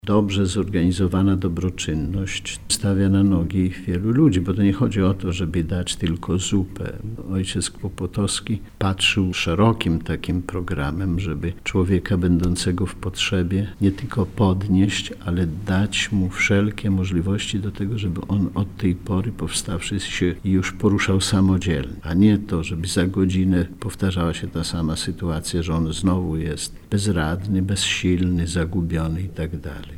Dobrze zorganizowana dobroczynność stawia na nogi wielu ludzi, bo to nie chodzi o to, żeby dać tylko zupę. Ojciec Kłopotowski patrzył szerokim takim programem, żeby człowieka będącego w potrzebie nie tylko podnieść, ale dać mu wszelkie możliwości do tego, żeby on od tej pory powstawszy się już poruszał samodzielnie, a nie to, żeby za godzinę powtarzała się ta sama sytuacja, że on znowu jest bezradny, bezsilny, zagubiony i tak dalej.